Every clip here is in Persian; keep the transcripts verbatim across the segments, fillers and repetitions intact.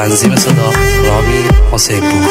تنظیم صدا رامی حسین پور.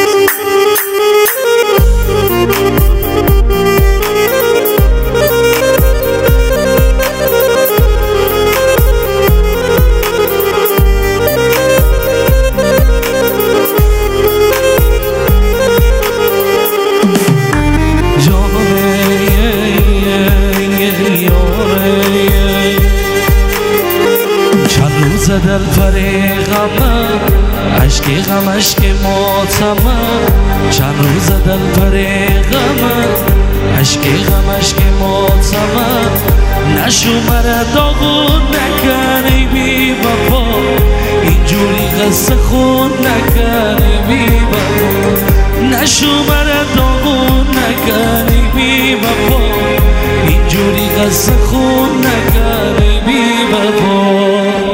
دل فریغمه عشقی غم عشقی ماتمه چند روز دل فریغمه عشقی غم عشقی ماتمه نشو مره داغون نکنی بی بابا اینجوری قصه خون نکنی بی بابا نشو مره داغون نکنی بی بابا اینجوری قصه خون نکنی بی بابا.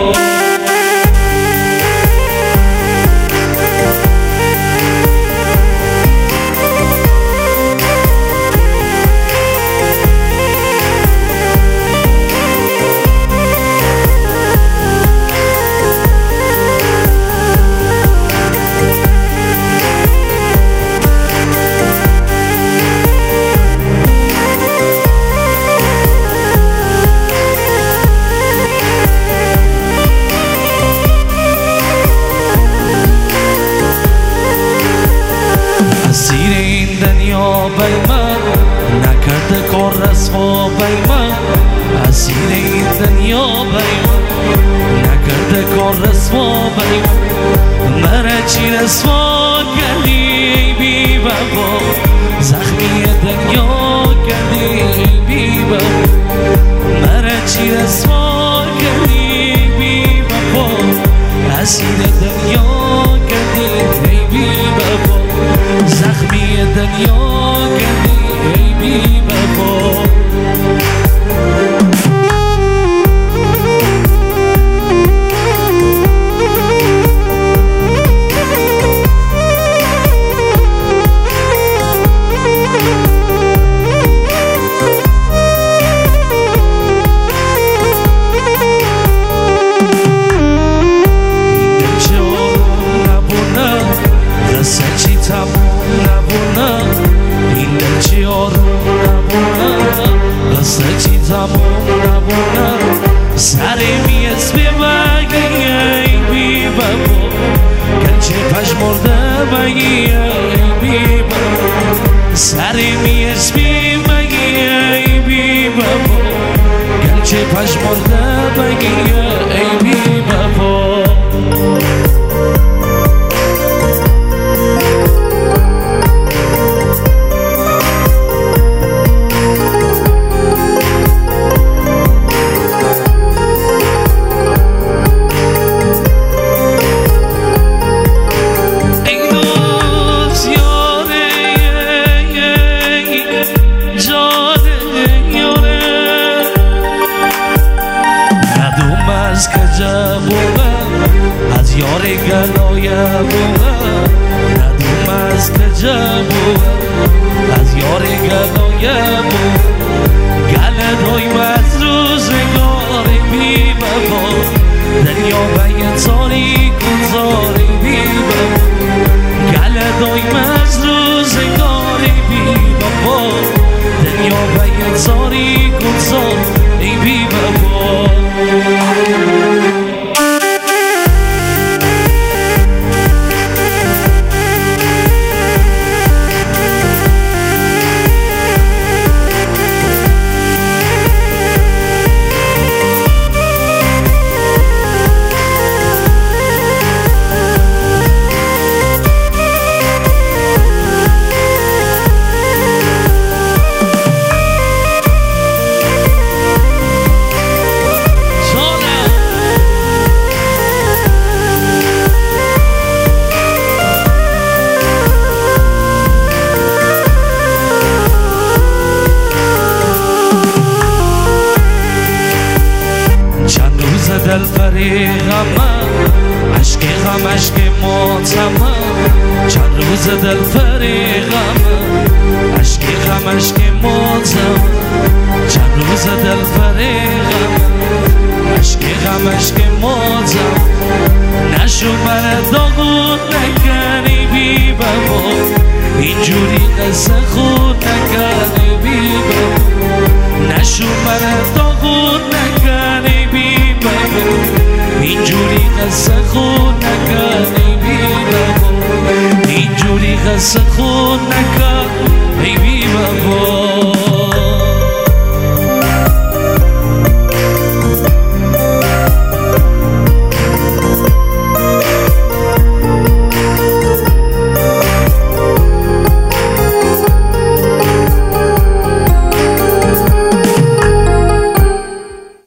اسیر این دنیا بی من نکرده کار رسوا بی من اسیر این دنیا بی من نکرده کار رسوا بی من مرا چی رسوا کردی بی بابا زخمی دنیا کردی بی بابا مرا چی رسوا کردی بی بابا اسیر دنیا کردی بی بابا زخمی دنیا کردی ای بی بابا. سری میز بمگی ای بی بابا گنچه پشمرده بگی ای بی بابا سری میز بمگی ای بی بابا گنچه پشمرده بگی ای بی بابا. از یار گلای بوه ندوم از کجا بوه از یار گلای بوه گل دویم از روزگار بی بابا دنیا بین تاریک و زاری بی بابا گل دویم از روزگار بی بابا دنیا بین تاریک و زاری بی بابا. دل فریغمه عشقی غم عشقی ماتمه چند روز دل فریغمه عشقی غم عشقی ماتمه چند روز دل فریغمه عشقی غم عشقی ماتمه نشو من داغون نکنی بی بابا اینجوری قصه خود نکنی بی بابا نشو من داغون نکنی بی بابا اینجوری قصه خود نکنی بی بابا اینجوری قصه خود نکنی بی بابا